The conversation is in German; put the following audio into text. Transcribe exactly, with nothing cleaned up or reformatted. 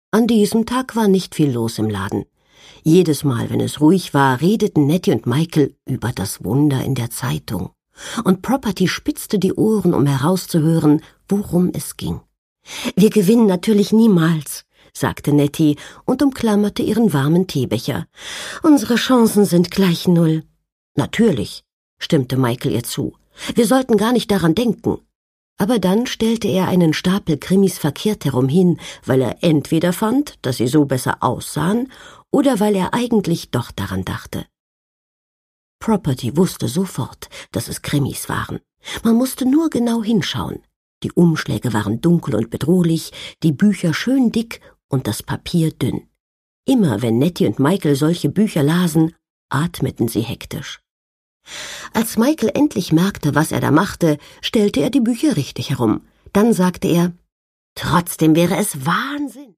An diesem Tag war nicht viel los im Laden. Jedes Mal, wenn es ruhig war, redeten Nettie und Michael über das Wunder in der Zeitung. Und Property spitzte die Ohren, um herauszuhören, worum es ging. »Wir gewinnen natürlich niemals«, sagte Nettie und umklammerte ihren warmen Teebecher. »Unsere Chancen sind gleich null.« »Natürlich«, stimmte Michael ihr zu. »Wir sollten gar nicht daran denken.« Aber dann stellte er einen Stapel Krimis verkehrt herum hin, weil er entweder fand, dass sie so besser aussahen, oder weil er eigentlich doch daran dachte. Property wusste sofort, dass es Krimis waren. Man musste nur genau hinschauen. Die Umschläge waren dunkel und bedrohlich, die Bücher schön dick und das Papier dünn. Immer wenn Nettie und Michael solche Bücher lasen, atmeten sie hektisch. Als Michael endlich merkte, was er da machte, stellte er die Bücher richtig herum. Dann sagte er, »Trotzdem wäre es Wahnsinn.«